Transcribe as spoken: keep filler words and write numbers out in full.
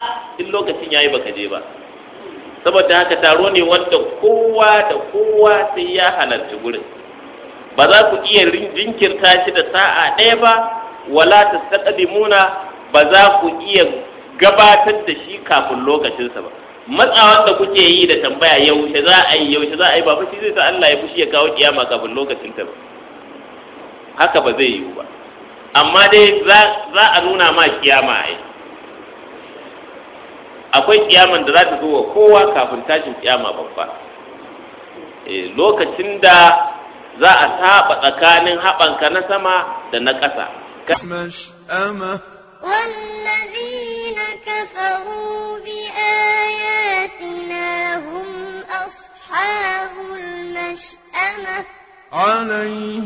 in lokacin yayi baka je ba. Saboda haka taro ne wanda kowa da kowa sai ya halarci gurin. Ba za ku iya jinkirta shi da sa'a ɗaya ba, wala tastaqdimuna, ba za ku iya gabatar da shi kafin lokacinsa ba. Matsawan da kuke yi da tambaya yaushe za a yi yaushe za a yi ba fa shi zai sa Allah ya fushi ya kawo kiyama kafin lokacinta ba. Haka ba zai yiwu ba. Amma dai za a nuna ma kiyama ai. Akwai kiyaman da za ta zo wa kowa kafin tashin kiyama babba. Eh, lokacin da za a saba tsakanin haɓanka na sama da na ƙasa. مشأمة والذين كفروا بآياتنا هم أصحاب المشأمة عليهم